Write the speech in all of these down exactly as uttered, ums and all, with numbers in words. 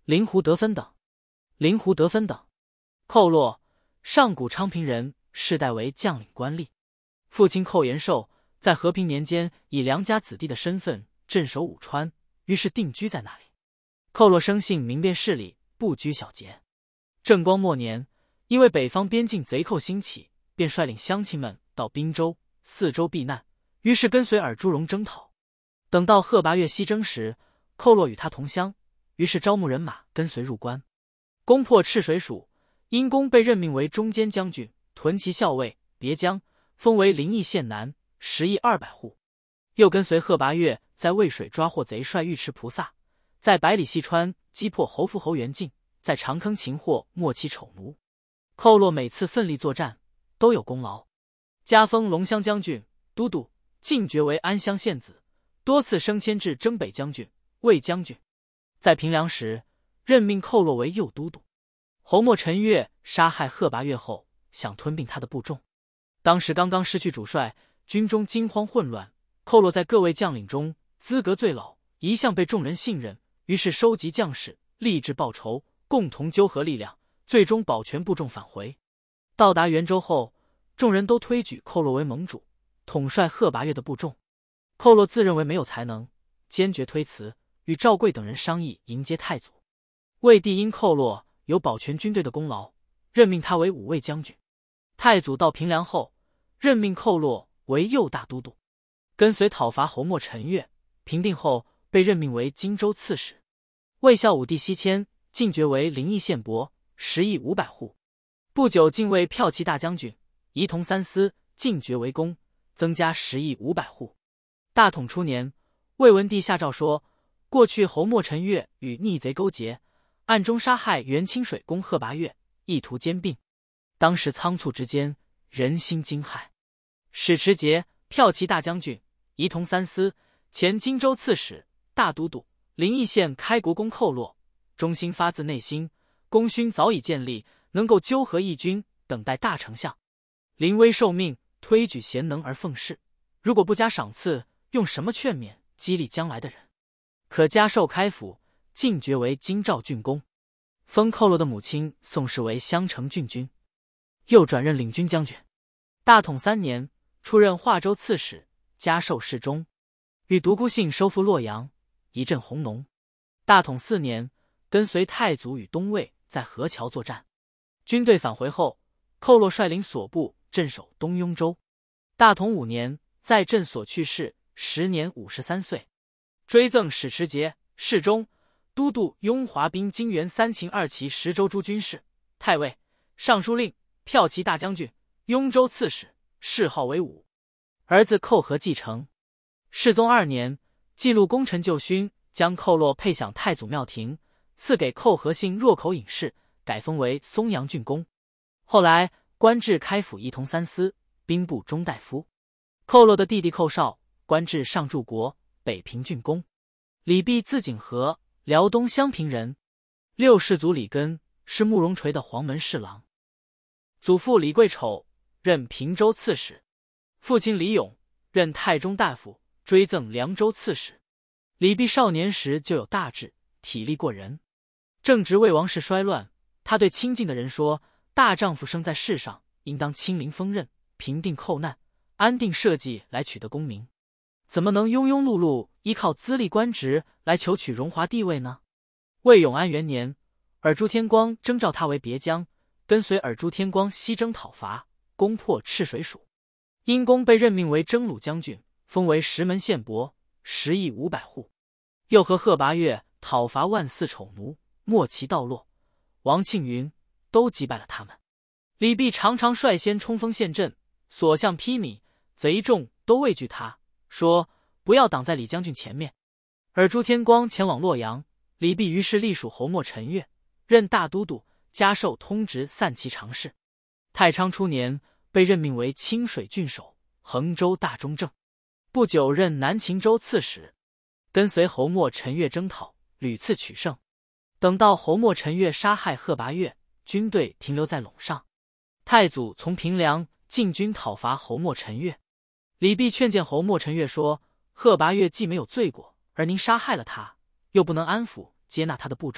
临湖得分等。临湖得分等。寇洛，上古昌平人，世代为将领官吏。父亲寇延寿在和平年间以良家子弟的身份镇守武川，于是定居在那里。寇洛生性明辨事理，不拘小节。正光末年，因为北方边境贼寇兴起，便率领乡亲们到滨州、泗州避难，于是跟随尔朱荣征讨。等到贺拔岳西征时，寇洛与他同乡，于是招募人马跟随入关，攻破赤水署。因公被任命为中间将军，屯骑校尉，别将，封为临邑县男，食邑二百户。又跟随贺拔岳在渭水抓获贼帅尉迟菩萨，在百里细川击破侯夫侯元敬，在长坑擒获末期丑奴。寇洛每次奋力作战，都有功劳，加封龙骧将军、都督，进爵为安乡县子，多次升迁至征北将军、卫将军。在平凉时，任命寇洛为右都督。侯莫陈岳杀害贺拔岳后，想吞并他的部众。当时刚刚失去主帅，军中惊慌混乱。寇洛在各位将领中资格最老，一向被众人信任，于是收集将士，立志报仇，共同纠合力量，最终保全部众返回。到达元州后，众人都推举寇洛为盟主，统帅贺拔岳的部众。寇洛自认为没有才能，坚决推辞，与赵贵等人商议迎接太祖。魏帝因寇洛有保全军队的功劳，任命他为武卫将军。太祖到平凉后，任命寇洛为右大都督，跟随讨伐侯莫陈岳，平定后被任命为荆州刺史。魏孝武帝西迁，进爵为临邑县伯，食邑五百户。不久晋为骠骑大将军，仪同三司，进爵为公，增加食邑五百户。大统初年，魏文帝下诏说，过去侯莫陈岳与逆贼勾结，暗中杀害原清水公贺拔岳，意图兼并。当时仓促之间，人心惊骇。史持节、骠骑大将军、仪同三司、前荆州刺史、大都督、临邑县开国公寇洛，忠心发自内心，功勋早已建立，能够纠合义军，等待大丞相。临危受命，推举贤能而奉事，如果不加赏赐，用什么劝勉激励将来的人？可加授开府，进爵为京兆郡公，封寇洛的母亲宋氏为襄城郡君，又转任领军将军。大统三年，出任华州刺史，加授侍中，与独孤信收复洛阳，一镇弘农。大统四年，跟随太祖与东魏在河桥作战，军队返回后，寇洛率领所部镇守东雍州。大统五年，在镇所去世，时年五十三岁。追赠史持节、侍中、都督雍华兵金元三秦二旗十州诸军事、太尉、尚书令、骠骑大将军、雍州刺史，谥号为武。儿子寇和继承。世宗二年，记录功臣旧勋，将寇洛配享太祖庙庭，赐给寇和姓若口隐士，改封为松阳郡公。后来官至开府仪同三司，兵部中大夫。寇洛的弟弟寇绍，官至上柱国、北平郡公。李弼字景和，辽东襄平人。六世祖李根是慕容垂的黄门侍郎。祖父李贵丑，任平州刺史。父亲李勇，任太中大夫，追赠凉州刺史。李弼少年时就有大志，体力过人。正值魏王室衰乱，他对亲近的人说，大丈夫生在世上，应当亲临锋刃，平定寇难，安定社稷来取得功名，怎么能庸庸碌碌依靠资历官职来求取荣华地位呢？魏永安元年，尔朱天光征召他为别将，跟随尔朱天光西征讨伐，攻破赤水署。因公被任命为征虏将军，封为石门县伯，食邑五百户。又和贺拔岳讨伐万四丑奴，莫其道洛、王庆云都击败了他们。李弼常常率先冲锋陷阵，所向披靡，贼众都畏惧他，说不要挡在李将军前面。尔朱天光前往洛阳，李弼于是隶属侯莫陈岳，任大都督，加授通直散骑常侍。太昌初年，被任命为清水郡守、衡州大中正。不久任南秦州刺史，跟随侯莫陈岳征讨，屡次取胜。等到侯莫陈岳杀害贺拔岳，军队停留在陇上。太祖从平凉进军讨伐侯莫陈岳。李弼劝谏侯莫陈岳说，贺拔岳既没有罪过，而您杀害了他，又不能安抚接纳他的部众，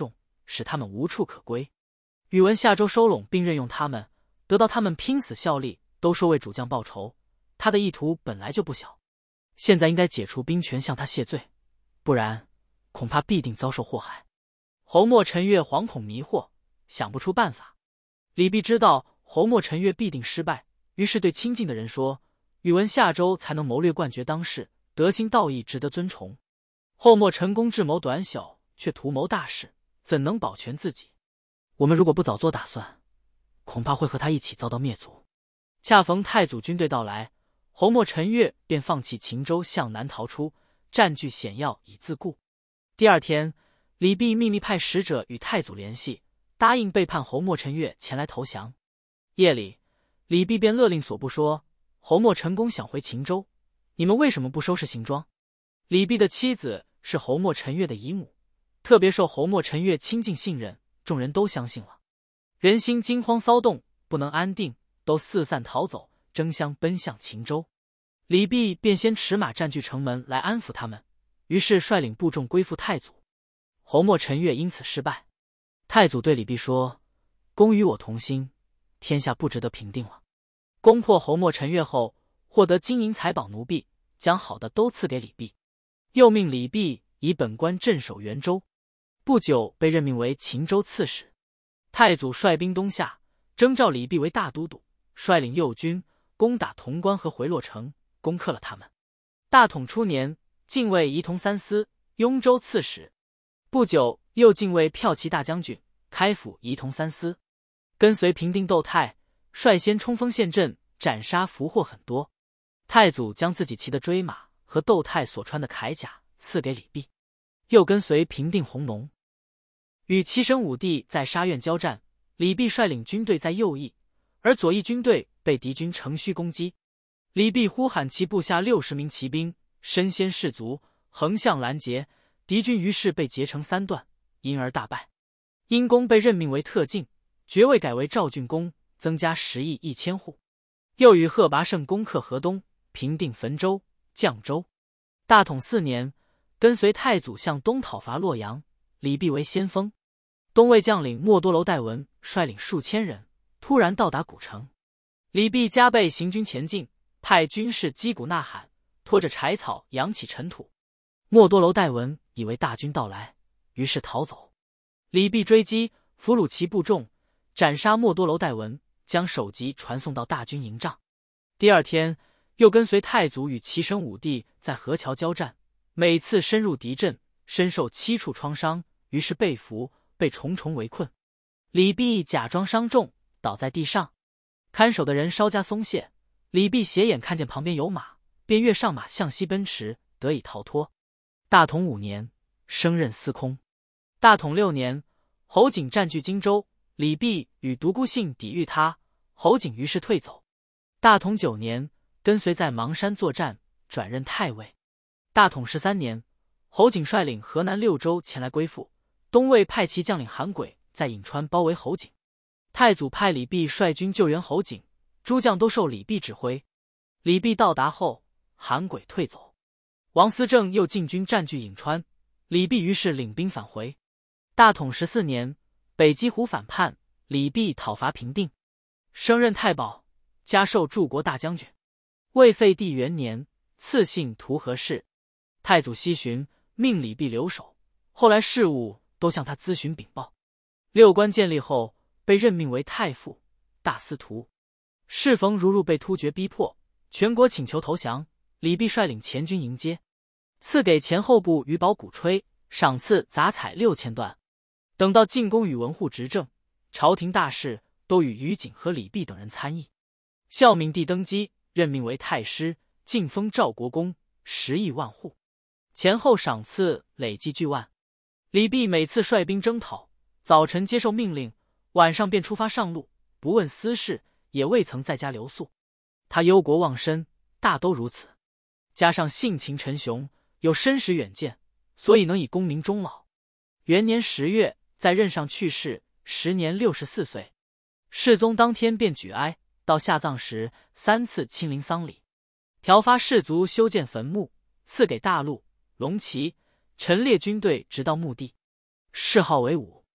使他们无处可归。宇文夏州收拢并任用他们，得到他们拼死效力，都说为主将报仇。他的意图本来就不小，现在应该解除兵权向他谢罪，不然恐怕必定遭受祸害。侯莫陈月惶恐迷惑，想不出办法。李泌知道侯莫陈月必定失败，于是对亲近的人说，宇文夏州才能谋略冠绝当世，德行道义值得尊崇。后莫陈公智谋短小，却图谋大事，怎能保全自己？我们如果不早做打算，恐怕会和他一起遭到灭族。恰逢太祖军队到来，侯莫陈月便放弃秦州，向南逃出，占据险要以自固。第二天，李泌秘密派使者与太祖联系，答应背叛侯莫陈月前来投降。夜里，李泌便勒令所部说，侯莫陈公想回秦州，你们为什么不收拾行装？李泌的妻子是侯莫陈月的姨母，特别受侯莫陈月亲近信任，众人都相信了。人心惊慌骚动，不能安定，都四散逃走，争相奔向秦州。李泌便先驰马占据城门来安抚他们，于是率领部众归附太祖。侯莫陈月因此失败。太祖对李泌说，公与我同心，天下不值得平定了。攻破侯莫陈月后，获得金银财宝奴婢，将好的都赐给李泌，又命李泌以本官镇守元州。不久被任命为秦州刺史。太祖率兵东下，征召李泌为大都督，率领右军攻打潼关和回洛城，攻克了他们。大统初年，进位仪同三司、雍州刺史。不久又进位骠骑大将军，开府仪同三司。跟随平定窦太，率先冲锋陷阵，斩杀俘获很多。太祖将自己骑的追马和窦太所穿的铠甲赐给李泌，又跟随平定弘农。与齐神武帝在沙苑交战，李泌率领军队在右翼，而左翼军队被敌军乘虚攻击。李泌呼喊其部下六十名骑兵，身先士卒，横向拦截，敌军于是被截成三段，因而大败。殷公被任命为特进，爵位改为赵郡公，增加十邑一千户。又与贺拔胜攻克河东，平定汾州、绛州。大统四年，跟随太祖向东讨伐洛阳，李泌为先锋。东魏将领莫多楼戴文率领数千人突然到达古城，李泌加倍行军前进，派军士击鼓呐喊，拖着柴草扬起尘土。莫多楼戴文以为大军到来，于是逃走。李泌追击，俘虏其部众，斩杀莫多楼戴文，将首级传送到大军营帐。第二天，又跟随太祖与齐神武帝在河桥交战，每次深入敌阵，身受七处创伤，于是被俘，被重重围困。李泌假装伤重，倒在地上。看守的人稍加松懈，李泌斜眼看见旁边有马，便跃上马向西奔驰，得以逃脱。大统五年，升任司空。大统六年，侯景占据荆州，李泌与独孤信抵御他，侯景于是退走。大统九年，跟随在邙山作战，转任太尉。大统十三年，侯景率领河南六州前来归附，东魏派骑将领韩轨在颍川包围侯景。太祖派李泌率军救援侯景，诸将都受李泌指挥。李泌到达后，韩轨退走。王思政又进军占据颍川，李泌于是领兵返回。大统十四年，北击胡反叛，李泌讨伐平定，升任太保，加授柱国大将军。魏废帝元年，赐姓涂和氏。太祖西巡，命李泌留守，后来事务都向他咨询禀报。六官建立后，被任命为太傅、大司徒。适逢如入被突厥逼迫，全国请求投降，李泌率领前军迎接，赐给前后部余宝鼓吹，赏赐杂彩六千段。等到进宫与文护执政，朝廷大事都与于景和李泌等人参议。孝明帝登基，任命为太师，晋封赵国公，十亿万户，前后赏赐累计巨万。李泌每次率兵征讨，早晨接受命令，晚上便出发上路，不问私事，也未曾在家留宿。他忧国忘身，大都如此。加上性情沉雄，有深识远见，所以能以功名终老。元年十月，在任上去世，时年六十四岁。世宗当天便举哀，到下葬时三次亲临丧礼，调发士卒修建坟墓，赐给大陆、龙骑、陈列军队直到墓地，谥号为武。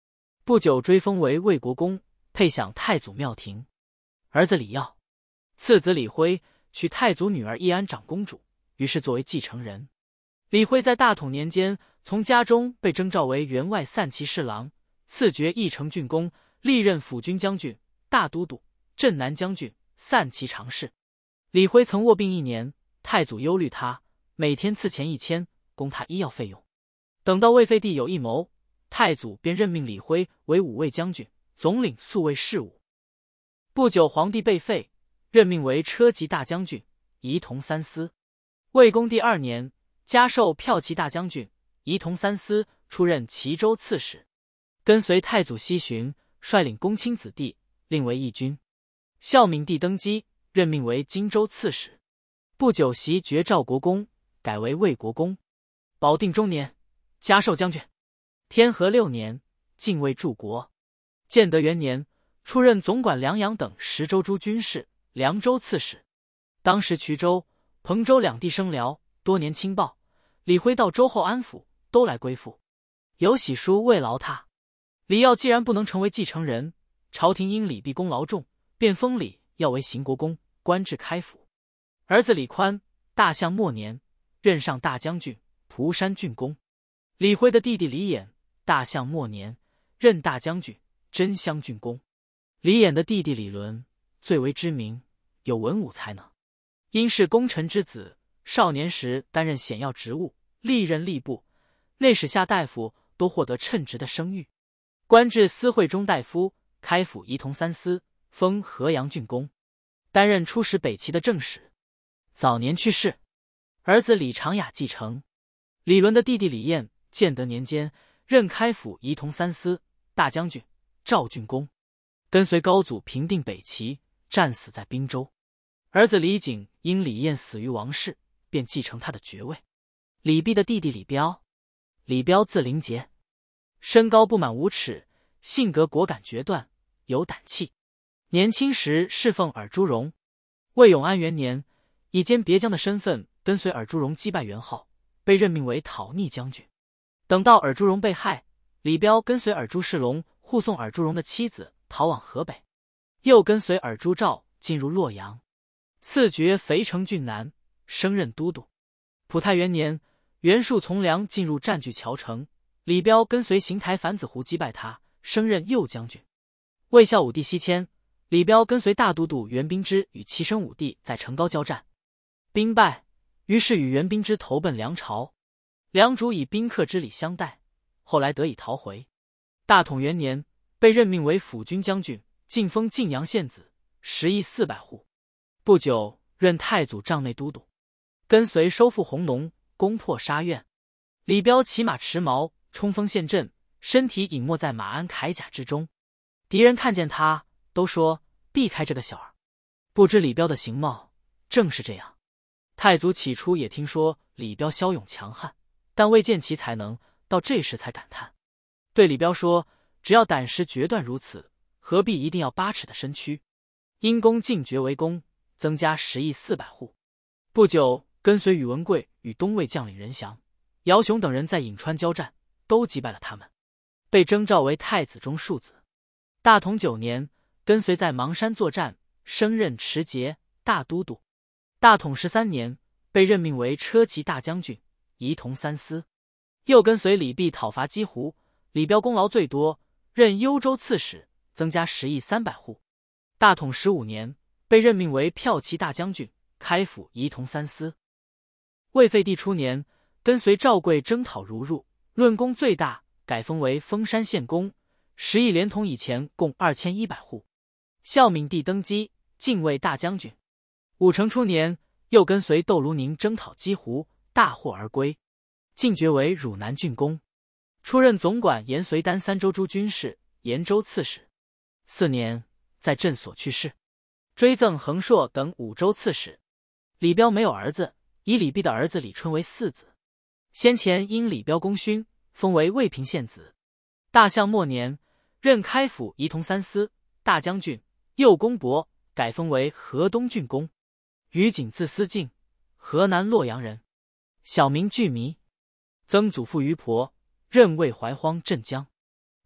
不久追封为魏国公，配享太祖庙庭。儿子李耀，次子李辉娶太祖女儿义安长公主，于是作为继承人。李辉在大统年间从家中被征召为员外散骑侍郎，赐爵义成郡公，历任辅军将军、大都督、镇南将军、散骑常侍。李辉曾卧病一年，太祖忧虑他，每天赐钱一千，供他医药费用。等到魏废帝有一谋，太祖便任命李辉为武卫将军，总领宿卫事务。不久，皇帝被废，任命为车骑大将军，仪同三司。魏恭帝二年，加授骠骑大将军，仪同三司，出任齐州刺史。跟随太祖西巡，率领公卿子弟，令为义军。孝敏帝登基，任命为荆州刺史。不久，袭爵赵国公，改为魏国公。保定中年，加授将军。天和六年，进位柱国。建德元年，出任总管凉阳等十州诸军事、凉州刺史。当时衢州、彭州两地生辽，多年轻暴，李辉到州后安抚，都来归附。有喜书慰劳他。李耀既然不能成为继承人，朝廷因李弼功劳重，便封李耀为邢国公，官至开府。儿子李宽，大相末年，任上大将军、蒲山郡公。李辉的弟弟李衍，大相末年，任大将军、真乡郡公。李衍的弟弟李伦最为知名，有文武才能，因是功臣之子，少年时担任显要职务，历任吏部、内史下大夫，都获得称职的声誉。官至司会中大夫，开府仪同三司，封河阳郡公，担任出使北齐的正使。早年去世，儿子李长雅继承。李伦的弟弟李彦，建德年间任开府仪同三司、大将军、赵郡公，跟随高祖平定北齐，战死在滨州。儿子李景因李彦死于王室，便继承他的爵位。李弼的弟弟李彪，李彪字灵杰，身高不满五尺，性格果敢决断，有胆气。年轻时侍奉尔朱荣。魏永安元年，以兼别将的身份跟随尔朱荣击败元昊，被任命为讨逆将军。等到尔朱荣被害，李彪跟随尔朱世龙护送尔朱荣的妻子逃往河北，又跟随尔朱兆进入洛阳，赐爵肥城郡男，升任都督。普泰元年，袁术从良进入占据谯城，李彪跟随邢台樊子湖击败他，升任右将军。魏孝武帝西迁，李彪跟随大都督袁彬之与齐声武帝在成皋交战，兵败，于是与袁彬之投奔梁朝。梁主以宾客之礼相待，后来得以逃回。大统元年，被任命为辅军将军，晋封晋阳县子，食邑四百户。不久，任太祖帐内都督，跟随收复弘农，攻破沙苑。李彪骑马持矛，冲锋陷阵，身体隐没在马鞍铠甲之中。敌人看见他，都说避开这个小儿。不知李彪的形貌正是这样。太祖起初也听说李彪骁勇强悍，但未见其才能，到这时才感叹，对李彪说：只要胆识决断如此，何必一定要八尺的身躯？因功进爵为公，增加十邑四百户。不久，跟随宇文贵与东魏将领任祥、姚雄等人在颍川交战，都击败了他们，被征召为太子中庶子。大统九年，跟随在邙山作战，升任持节、大都督。大统十三年，被任命为车骑大将军，仪同三司。又跟随李弼讨伐积湖，李彪功劳最多，任幽州刺史，增加十邑三百户。大统十五年，被任命为骠骑大将军，开府仪同三司。魏废帝初年，跟随赵贵征讨如入，论功最大，改封为封山县公，十邑连同以前共二千一百户。孝敏帝登基，进位大将军。武成初年，又跟随窦卢宁征讨积湖，大获而归，进爵为汝南郡公，出任总管延绥丹三州诸军事、延州刺史。四年，在镇所去世，追赠恒硕等五州刺史。李彪没有儿子，以李弼的儿子李春为嗣子。先前因李彪功勋，封为渭平县子。大相末年，任开府仪同三司、大将军、右公伯，改封为河东郡公。于景字思敬，河南洛阳人，小名巨弥。曾祖父于婆，任魏怀荒镇江。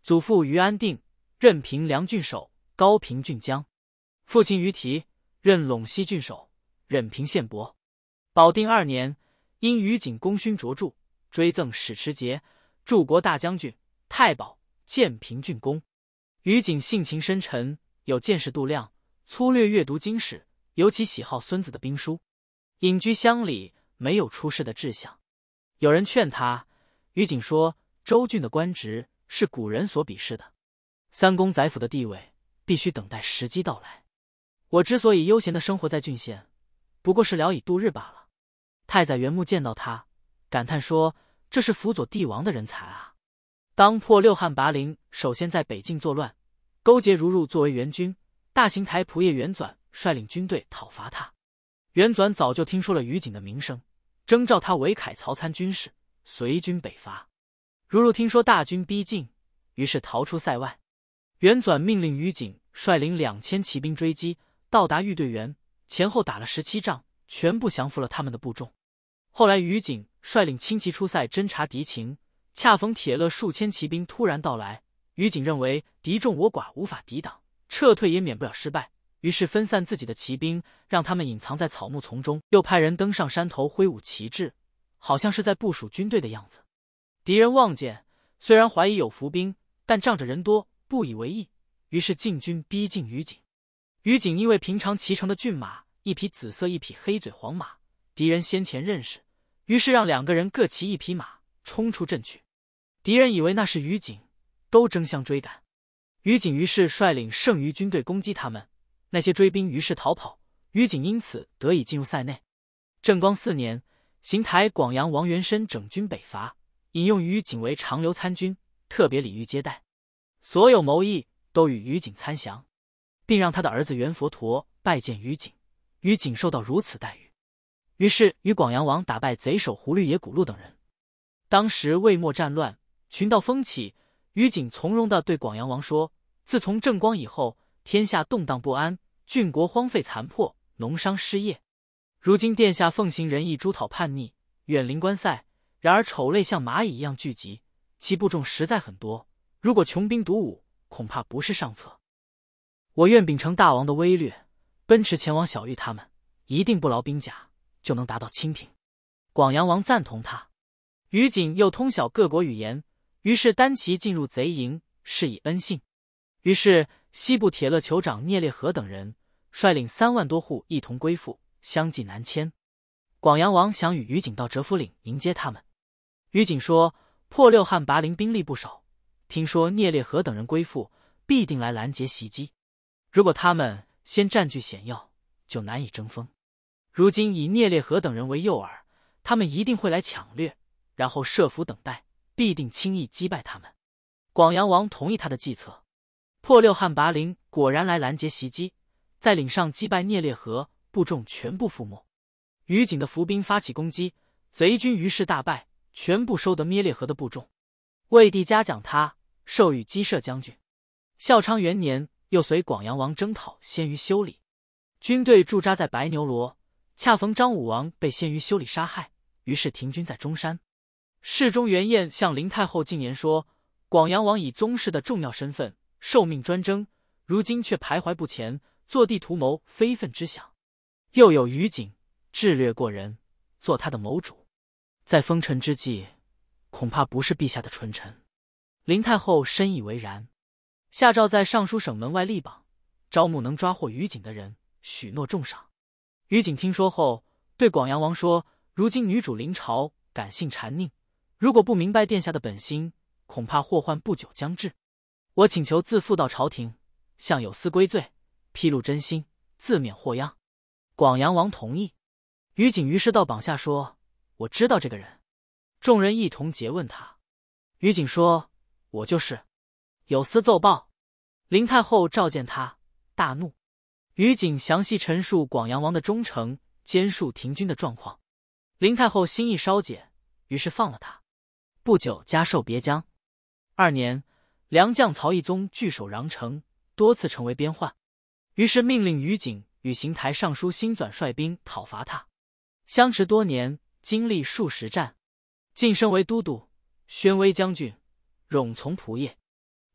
祖父于安定，任平凉郡守、高平郡将；父亲于提，任陇西郡守、任平县伯。保定二年，因于景功勋卓著，追赠史持节、柱国大将军、太保、建平郡公。于景性情深沉，有见识度量，粗略阅读经史，尤其喜好孙子的兵书。隐居乡里，没有出仕的志向。有人劝他，于景说：“州郡的官职是古人所鄙视的，三公宰辅的地位必须等待时机到来。我之所以悠闲的生活在郡县，不过是聊以度日罢了。”太宰元穆见到他，感叹说：“这是辅佐帝王的人才啊！”当破六汉拔陵，首先在北境作乱，勾结如入作为援军，大行台仆射元纂率领军队讨伐他。元纂早就听说了于景的名声，征召他为凯曹参军事，随军北伐。如入听说大军逼近，于是逃出塞外。元纂命令于景率领两千骑兵追击，到达御队园，前后打了十七仗，全部降服了他们的部众。后来于景率领轻骑出塞侦察敌情，恰逢铁勒数千骑兵突然到来，于景认为敌众我寡，无法抵挡，撤退也免不了失败，于是分散自己的骑兵，让他们隐藏在草木丛中，又派人登上山头挥舞旗帜，好像是在部署军队的样子。敌人望见，虽然怀疑有伏兵，但仗着人多，不以为意，于是进军逼近于景。于景因为平常骑乘的骏马，一匹紫色，一匹黑嘴黄马，敌人先前认识，于是让两个人各骑一匹马，冲出阵去。敌人以为那是于景，都争相追赶。于景于是率领剩余军队攻击他们，那些追兵于是逃跑，于景因此得以进入塞内。正光四年，邢台广阳王元申整军北伐，引用于景为长留参军，特别礼遇接待，所有谋议都与于景参详，并让他的儿子元佛陀拜见于景。于景受到如此待遇，于是与广阳王打败贼首胡律野古路等人。当时魏末战乱，群盗风起，于景从容地对广阳王说：“自从正光以后，天下动荡不安，郡国荒废残破，农商失业。如今殿下奉行仁义，诛讨叛逆，远离关塞，然而丑类像蚂蚁一样聚集，其部众实在很多，如果穷兵黩武，恐怕不是上策。我愿秉承大王的威略，奔驰前往小玉他们，一定不劳兵甲，就能达到清平。”广阳王赞同他。于景又通晓各国语言，于是单骑进入贼营，是以恩信。于是西部铁勒酋长聂烈和等人率领三万多户一同归附，相继南迁。广阳王想与于景到折福岭迎接他们。于景说：“破六汉拔陵兵力不少，听说聂烈和等人归附，必定来拦截袭击。如果他们先占据险要，就难以争锋。如今以聂烈和等人为诱饵，他们一定会来抢掠，然后设伏等待，必定轻易击败他们。”广阳王同意他的计策。破六汉拔陵果然来拦截袭击，在岭上击败聂烈和，部众全部覆没。于景的伏兵发起攻击，贼军于是大败，全部收得聂烈和的部众。魏帝嘉奖他，授予击射将军。孝昌元年，又随广阳王征讨鲜于修理，军队驻扎在白牛罗，恰逢张武王被鲜于修理杀害，于是停军在中山。世中元彦向林太后进言说，广阳王以宗室的重要身份受命专征，如今却徘徊不前，坐地图谋非分之想。又有于景智略过人，做他的谋主，在封臣之际，恐怕不是陛下的纯臣。林太后深以为然，下诏在尚书省门外立榜，招募能抓获于景的人，许诺重赏。于景听说后，对广阳王说：“如今女主临朝，感性谗佞，如果不明白殿下的本心，恐怕祸患不久将至。我请求自复到朝廷，向有司归罪，披露真心，自免祸殃。”广阳王同意。于景于是到榜下说：“我知道这个人。”众人一同诘问他。于景说：“我就是。”有司奏报。林太后召见他，大怒。于景详细陈述广阳王的忠诚，兼述停军的状况。林太后心意稍解，于是放了他。不久加授别将。二年，良将曹义宗据守穰城，多次成为边患，于是命令于景与邢台尚书辛纂率兵讨伐他。相持多年，经历数十战，晋升为都督，宣威将军，冗从仆射。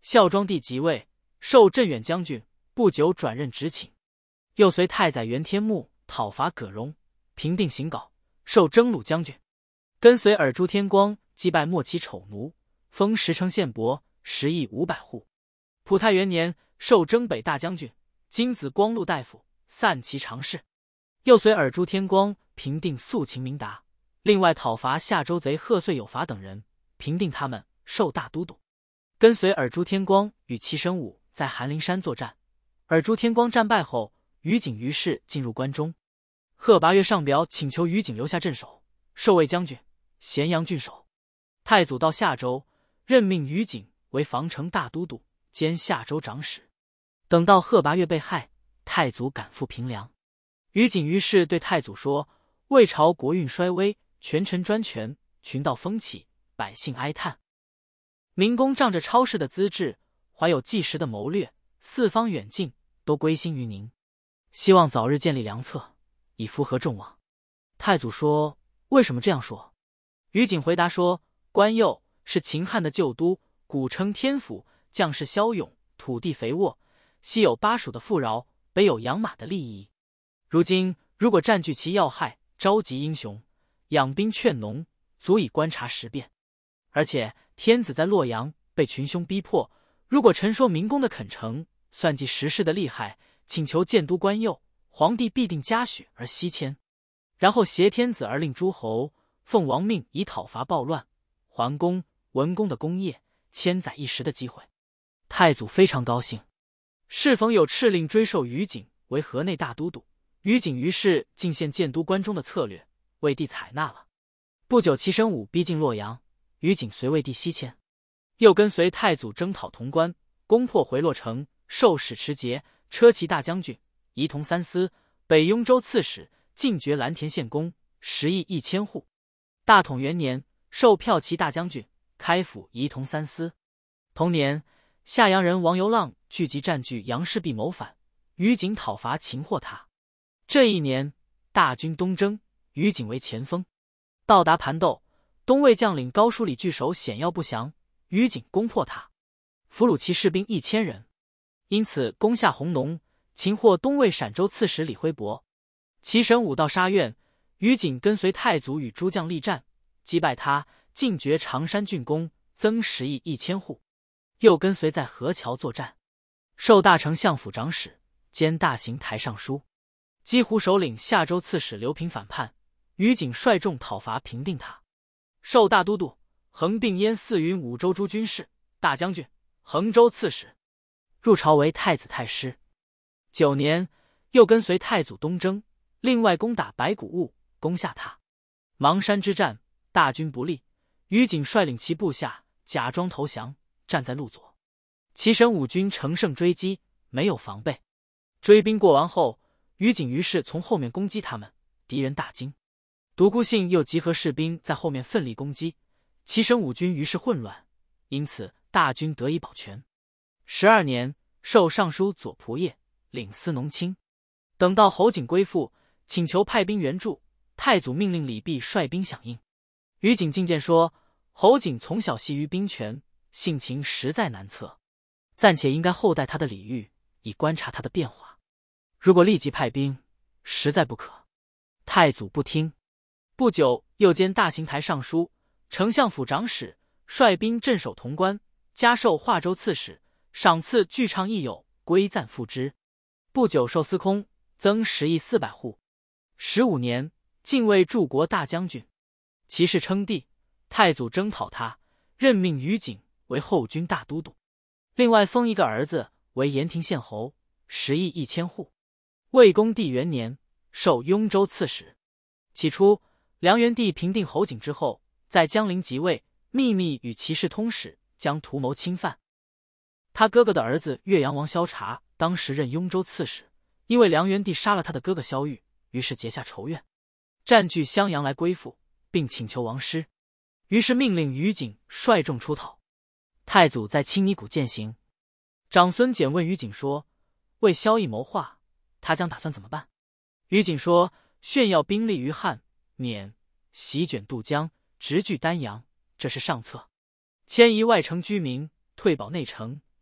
孝庄帝即位，授镇远将军，不久转任直寝。又随太宰袁天穆讨伐葛荣，平定邢镐，授征虏将军。跟随尔朱天光击败莫其丑奴，封石城县伯，十邑五百户。普泰元年，授征北大将军，金子光禄大夫，散骑常侍。又随尔朱天光平定肃秦明达，另外讨伐夏州贼贺遂有法等人，平定他们，授大都督。跟随尔朱天光与齐神武在韩陵山作战，尔朱天光战败后，于景于是进入关中。贺拔岳上表请求于景留下镇守，授卫将军、咸阳郡守。太祖到夏州，任命于景为防城大都督兼夏州长史。等到贺拔岳被害，太祖赶赴平凉。于景于是对太祖说：魏朝国运衰微，权臣专权，群盗风起，百姓哀叹。民工仗着超世的资质，怀有济时的谋略，四方远近，都归心于您，希望早日建立良策，以符合众望。太祖说：为什么这样说？于景回答说：关右是秦汉的旧都，古称天府，将士骁勇，土地肥沃，西有巴蜀的富饶，北有养马的利益。如今如果占据其要害，召集英雄，养兵劝农，足以观察时变。而且天子在洛阳被群凶逼迫，如果陈说民工的肯诚，算计时势的厉害，请求建都关右，皇帝必定嘉许而西迁，然后挟天子而令诸侯，奉王命以讨伐暴乱，桓公、文公的功业，千载一时的机会。太祖非常高兴，适逢有敕令追授于景为河内大都督，于景于是进献建都关中的策略，魏帝采纳了。不久，齐神武逼近洛阳，于景随魏帝西迁，又跟随太祖征讨潼关，攻破回洛城，授使持节、车骑大将军、仪同三司、北雍州刺史，进爵蓝田县公，十邑一千户。大统元年，授骠骑大将军，开府仪同三司。同年，夏阳人王游浪聚集占据杨氏璧谋反，于景讨伐擒获他。这一年，大军东征，于景为前锋。到达盘斗，东魏将领高叔李据守险要不降，于景攻破他，俘虏其士兵一千人，因此攻下弘农，擒获东魏陕州刺史李辉伯。齐神武到沙苑，于景跟随太祖与诸将力战，击败他，进爵常山郡公，增十邑一千户。又跟随在河桥作战，授大丞相府长史，兼大行台尚书。击胡首领夏州刺史刘平反叛，于景率众讨伐平定他，授大都督，横并燕四云五州诸军事，大将军，衡州刺史。入朝为太子太师。九年，又跟随太祖东征，另外攻打白骨兀，攻下他。邙山之战，大军不利，于景率领其部下假装投降，站在路左。齐神武军乘胜追击，没有防备。追兵过完后，于景于是从后面攻击他们，敌人大惊。独孤信又集合士兵在后面奋力攻击，齐神武军于是混乱，因此大军得以保全。十二年，授尚书左仆射，领司农卿。等到侯景归附，请求派兵援助，太祖命令李泌率兵响应。于景进谏说：侯景从小习于兵权，性情实在难测，暂且应该厚待他的礼遇，以观察他的变化。如果立即派兵，实在不可。太祖不听。不久，又兼大行台尚书、丞相府长史，率兵镇守潼关，加授华州刺史，赏赐巨唱益友，归赞复之。不久，授司空，增十邑四百户。十五年，进位柱国大将军。其事称帝，太祖征讨他，任命于景为后军大都督，另外封一个儿子为延亭县侯，十邑一千户。魏恭帝元年，授雍州刺史。起初，梁元帝平定侯景之后，在江陵即位，秘密与骑士通使，将图谋侵犯。他哥哥的儿子岳阳王萧察当时任雍州刺史，因为梁元帝杀了他的哥哥萧玉，于是结下仇怨，占据襄阳来归附，并请求王师。于是命令于景率众出讨。太祖在青泥谷践行。长孙简问于景说：为萧绎谋划，他将打算怎么办？于景说：炫耀兵力于汉，免席卷渡江，直据丹阳，这是上策。迁移外城居民，退保内城，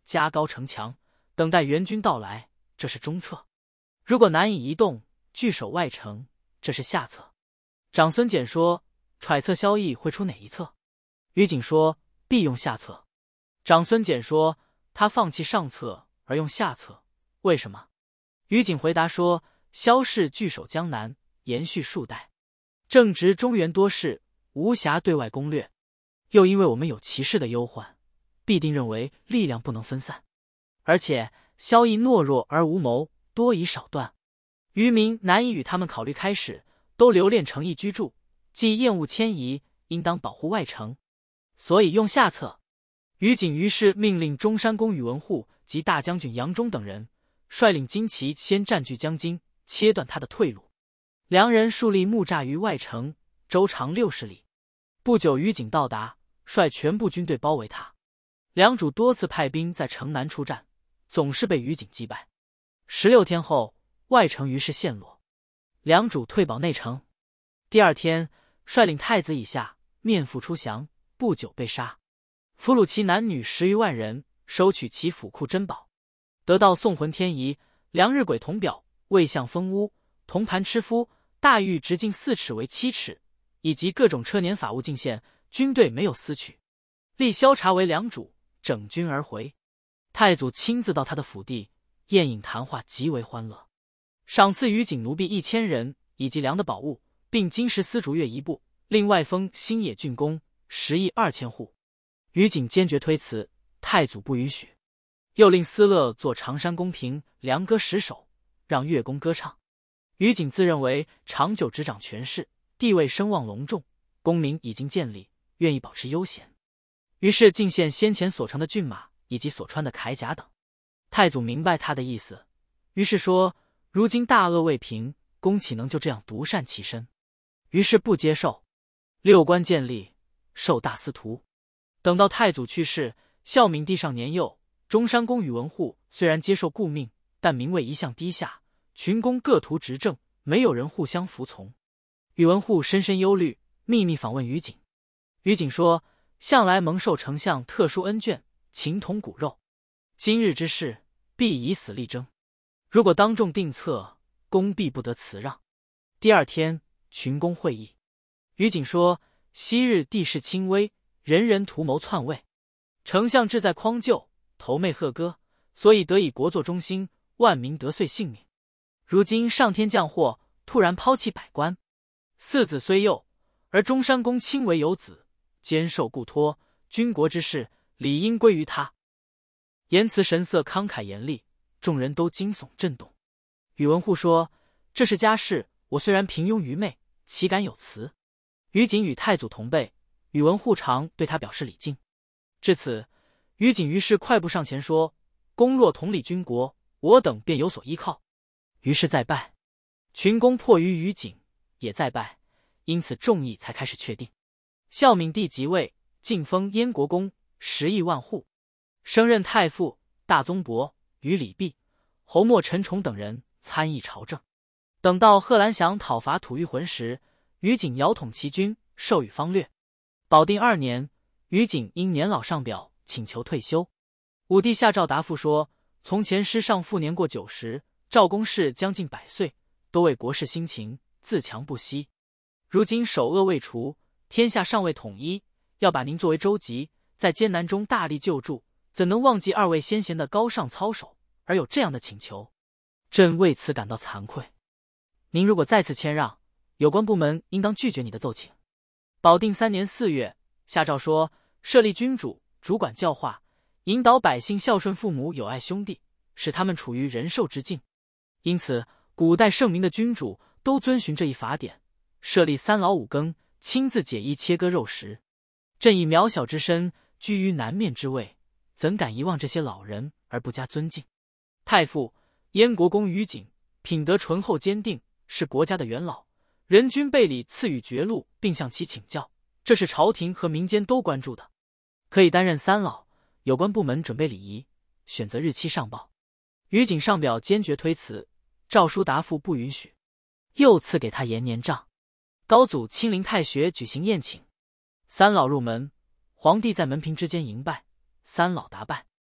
加高城墙，等待援军到来，这是中策；如果难以移动，据守外城，这是下策。长孙简说：“揣测萧绎会出哪一策？”于景说：“必用下策。”长孙简说：“他放弃上策而用下策，为什么？”于景回答说：“萧氏据守江南，延续数代，正值中原多事，无暇对外攻略。又因为我们有骑士的忧患，必定认为力量不能分散。而且萧绎懦弱而无谋，多疑少断，渔民难以与他们考虑开始，都留恋城邑居住，既厌恶迁移，应当保护外城，所以用下策。”于景于是命令中山公宇文护及大将军杨忠等人率领精骑先占据江津，切断他的退路。两人树立木栅于外城，周长六十里。不久，于景到达，率全部军队包围他。梁主多次派兵在城南出战，总是被于景击败。十六天后，外城于是陷落，梁主退保内城。第二天，率领太子以下面赴出降，不久被杀。俘虏其男女十余万人，收取其府库珍宝。得到送魂天仪、梁日晷铜表、魏相封屋、铜盘吃夫、大玉直径四尺为七尺，以及各种车辇法物进献，军队没有私取。立萧察为梁主，整军而回。太祖亲自到他的府邸，宴饮谈话极为欢乐，赏赐于景奴婢一千人，以及梁的宝物，并金石丝竹乐一部，另外封新野郡公十邑二千户。于景坚决推辞，太祖不允许，又令司乐做常山公平梁歌十首，让乐工歌唱。于景自认为长久执掌权势，地位声望隆重，功名已经建立，愿意保持悠闲，于是进献先前所乘的骏马以及所穿的铠甲等。太祖明白他的意思，于是说：“如今大恶未平，公岂能就这样独善其身？”于是不接受。六官建立，授大司徒。等到太祖去世，孝敏帝尚年幼，中山公宇文护虽然接受顾命，但名位一向低下，群公各图执政，没有人互相服从。宇文护深深忧虑，秘密访问于景。于景说：“向来蒙受丞相特殊恩眷，情同骨肉，今日之事，必以死力争。如果当众定策，公必不得辞让。”第二天，群公会议。于景说：“昔日地势轻微，人人图谋篡位，丞相志在匡救，头媚贺歌，所以得以国祚中兴，万民得遂性命。如今上天降祸，突然抛弃百官，四子虽幼，而中山公亲为有子，兼受故托，军国之事理应归于他。”言辞神色慷慨严厉，众人都惊悚震动。宇文护说：“这是家事，我虽然平庸愚昧，岂敢有辞？”于景与太祖同辈，宇文护常对他表示礼敬。至此，于景于是快步上前说：“公若统理军国，我等便有所依靠。”于是再拜。群公迫于于景，也再拜，因此众议才开始确定。孝敏帝即位，晋封燕国公十亿万户，升任太傅、大宗伯，与李泌、侯莫、陈崇等人参议朝政。等到贺兰祥讨伐吐谷浑时，于景遥统其军，授予方略。保定二年，于景因年老上表，请求退休。武帝下诏答复说：“从前师上父年过九十，赵公氏将近百岁，都为国事辛勤，自强不息。如今首恶未除，天下尚未统一，要把您作为州级，在艰难中大力救助，怎能忘记二位先贤的高尚操守，而有这样的请求？朕为此感到惭愧。您如果再次谦让，有关部门应当拒绝你的奏请。”保定三年四月，下诏说：“设立君主，主管教化，引导百姓孝顺父母，友爱兄弟，使他们处于仁寿之境。因此，古代圣明的君主都遵循这一法典，设立三劳五更，亲自解衣切割肉食。朕以渺小之身，居于南面之位，怎敢遗忘这些老人而不加尊敬？”太傅、燕国公于景品德醇厚坚定，是国家的元老，人均备礼赐予爵禄，并向其请教，这是朝廷和民间都关注的，可以担任三老。有关部门准备礼仪，选择日期上报。于景上表坚决推辞，诏书答复不允许，又赐给他延年杖。高祖亲临太学举行宴请，三老入门，皇帝在门屏之间迎拜，三老答拜。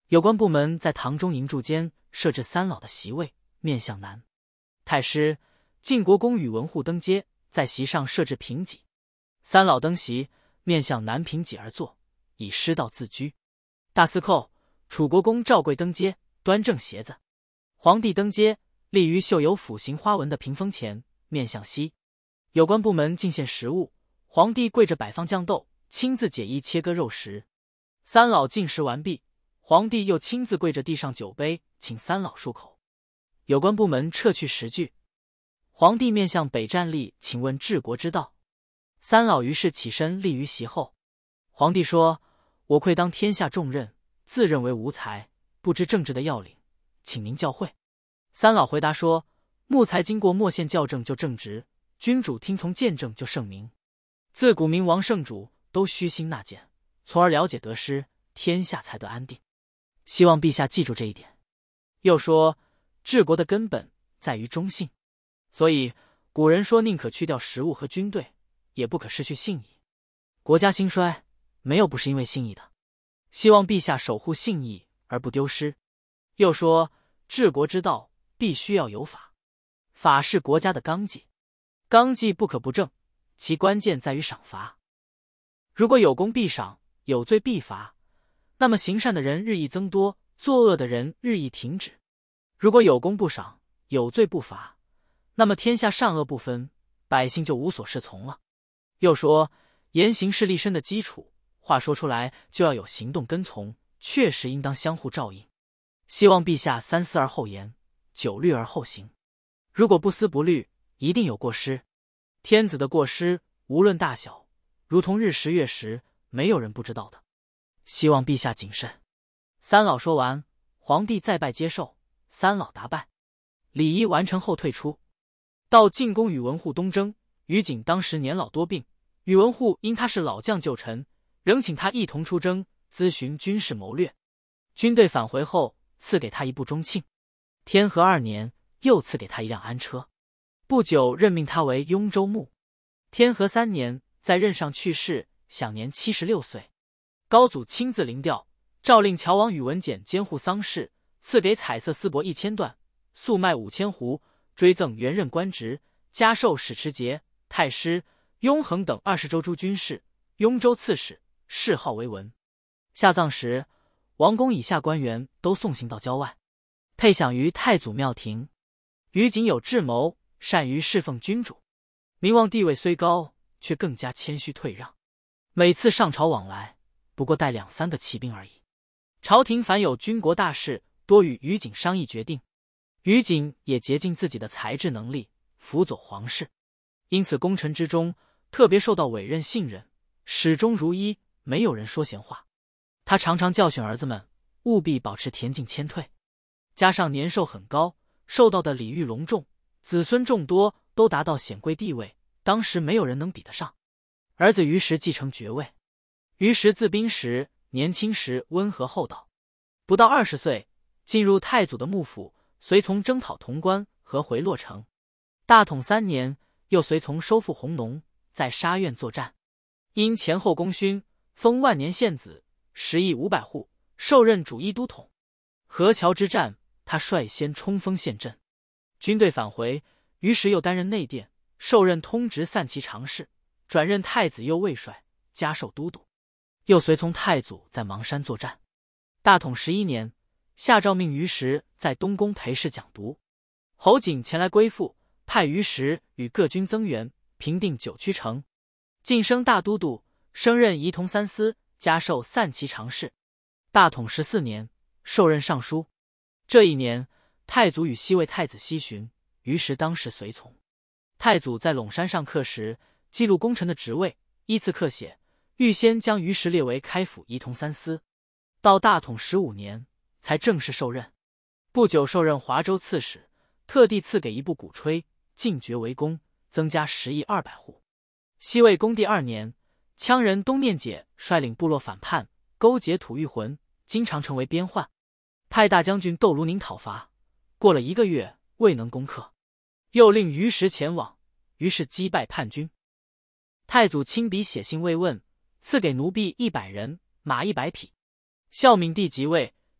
有关部门在堂中营柱间设置三老的席位，面向南。太师、晋国公宇文护登阶，在席上设置平几。三老登席，面向南平几而坐，以师道自居。大司寇、楚国公赵贵登阶，端正鞋子。皇帝登阶，立于绣有斧形花纹的屏风前，面向西。有关部门进献食物，皇帝跪着摆放酱豆，亲自解衣切割肉食。三老进食完毕，皇帝又亲自跪着递上酒杯，请三老漱口。有关部门撤去食具，皇帝面向北站立，请问治国之道。三老于是起身立于席后。皇帝说：“我愧当天下重任，自认为无才，不知政治的要领，请您教诲。”三老回答说：“木才经过莫县校正就正直，君主听从谏正就圣明。自古明王圣主都虚心纳谏，从而了解得失，天下才得安定。希望陛下记住这一点。”又说：“治国的根本在于忠信，所以古人说宁可去掉食物和军队，也不可失去信义。国家兴衰，没有不是因为信义的。希望陛下守护信义而不丢失。”又说：“治国之道必须要有法，法是国家的纲纪，纲纪不可不正，其关键在于赏罚。如果有功必赏，有罪必罚，那么行善的人日益增多，作恶的人日益停止。如果有功不赏，有罪不罚，那么天下善恶不分，百姓就无所适从了。”又说：“言行是立身的基础，话说出来就要有行动跟从，确实应当相互照应。希望陛下三思而后言，九虑而后行。如果不思不虑，一定有过失。天子的过失无论大小，如同日食月食，没有人不知道的。希望陛下谨慎。”三老说完，皇帝再拜接受，三老答拜。礼仪完成后退出。到晋公宇文护东征，于景当时年老多病，宇文护因他是老将旧臣，仍请他一同出征，咨询军事谋略。军队返回后，赐给他一部中庆。天和二年，又赐给他一辆安车。不久任命他为雍州牧。天和三年，在任上去世，享年七十六岁。高祖亲自临吊，诏令乔王宇文简监护丧事，赐给彩色丝帛一千段，粟麦五千斛，追赠原任官职，加授使持节、太师、雍衡等二十州诸军事，雍州刺史，谥号为文。下葬时，王公以下官员都送行到郊外，配享于太祖庙庭。于景有智谋，善于侍奉君主，名望地位虽高，却更加谦虚退让。每次上朝往来，不过带两三个骑兵而已。朝廷凡有军国大事，多与于景商议决定。于景也竭尽自己的才智能力，辅佐皇室，因此功臣之中特别受到委任信任，始终如一，没有人说闲话。他常常教训儿子们，务必保持恬静谦退。加上年寿很高，受到的礼遇隆重，子孙众多，都达到显贵地位，当时没有人能比得上。儿子于石继承爵位。于石自宾时，年轻时温和厚道，不到二十岁，进入太祖的幕府，随从征讨潼关和回洛城。大统三年，又随从收复弘农，在沙苑作战，因前后功勋，封万年县子，食邑五百户，受任主医都统。河桥之战，他率先冲锋陷阵。军队返回，于是又担任内殿，受任通直散骑常侍，转任太子右卫帅，加授都督。又随从太祖在邙山作战。大统十一年，下诏命于石在东宫陪侍讲读。侯景前来归附，派于石与各军增援，平定九曲城，晋升大都督，升任仪同三司，加授散骑常侍。大统十四年，受任尚书。这一年，太祖与西魏太子西巡，于石当时随从。太祖在陇山上刻时，记录功臣的职位，依次刻写，预先将于石列为开府仪同三司。到大统十五年，才正式受任。不久受任华州刺史，特地赐给一部鼓吹，进爵为公，增加十邑二百户。西魏恭帝二年，羌人东念解率领部落反叛，勾结吐谷浑，经常成为边患，派大将军窦卢宁讨伐，过了一个月未能攻克，又令于石前往，于是击败叛军。太祖亲笔写信慰问，赐给奴婢一百人，马一百匹。孝敏帝即位，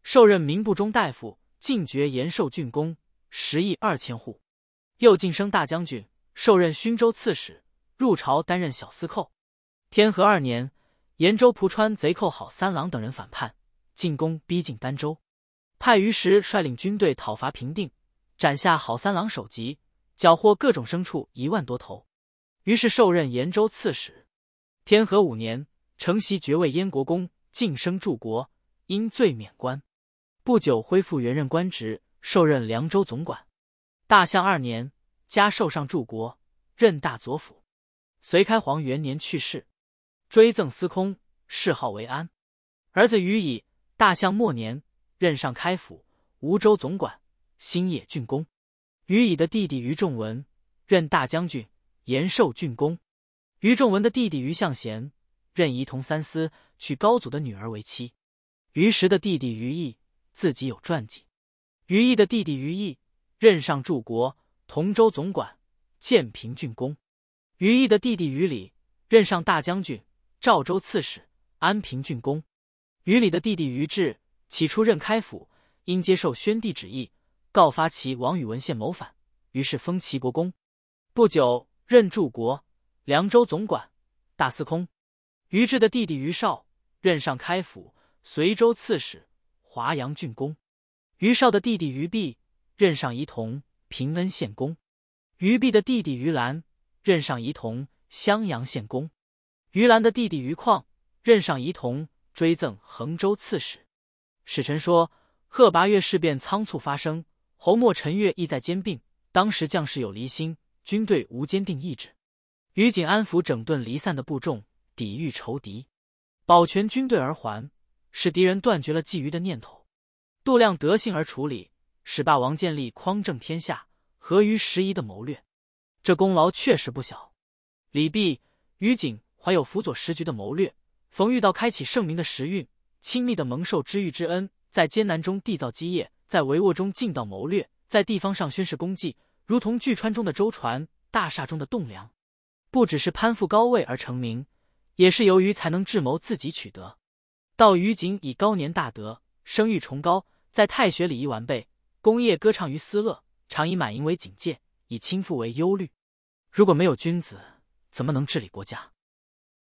授任民部中大夫，进爵延寿郡公，食邑二千户。又晋升大将军，授任勋州刺史，入朝担任小司寇。天和二年，延州蒲川贼寇郝三郎等人反叛，进攻逼近儋州，派于石率领军队讨伐平定，斩下郝三郎首级，缴获各种牲畜一万多头。于是授任延州刺史。天和五年，承袭爵位燕国公，晋升柱国，因罪免官。不久恢复原任官职，授任凉州总管。大象二年，加授上柱国，任大左辅。隋开皇元年去世，追赠司空，谥号为安。儿子于以，大象末年，任上开府，梧州总管，新野郡公。于以的弟弟于仲文，任大将军，延寿郡公。于仲文的弟弟于向贤，任仪同三司，娶高祖的女儿为妻。于实的弟弟于毅，自己有传记。于毅的弟弟于毅，任上柱国，同州总管，建平郡公。于毅的弟弟于礼，任上大将军，赵州刺史，安平郡公。于礼的弟弟于志，起初任开府，因接受宣帝旨意，告发其王宇文献谋反，于是封齐国公。不久，任柱国，凉州总管，大司空。于志的弟弟于绍，任上开府，随州刺史，华阳郡公。于绍的弟弟于弼，任上仪同，平恩县公。于弼的弟弟于兰，任上仪同，襄阳县公。于兰的弟弟于况，任上仪同，追赠衡州刺史。使臣说，贺拔岳事变仓促发生，侯莫陈岳亦在兼并，当时将士有离心，军队无坚定意志。于景安抚整顿离散的部众，抵御仇敌，保全军队而还，使敌人断绝了觊觎的念头。度量得幸而处理，使霸王建立匡正天下，合于时宜的谋略，这功劳确实不小。李泌、于景怀有辅佐时局的谋略，逢遇到开启盛名的时运，亲密的蒙受知遇之恩，在艰难中缔造基业，在帷幄中尽道谋略，在地方上宣示功绩，如同巨川中的舟船，大厦中的栋梁。不只是攀附高位而成名，也是由于才能智谋自己取得。到于景以高年大德，声誉崇高，在太学礼仪完备，功业歌唱于斯乐，常以满盈为警戒，以轻负为忧虑。如果没有君子，怎么能治理国家？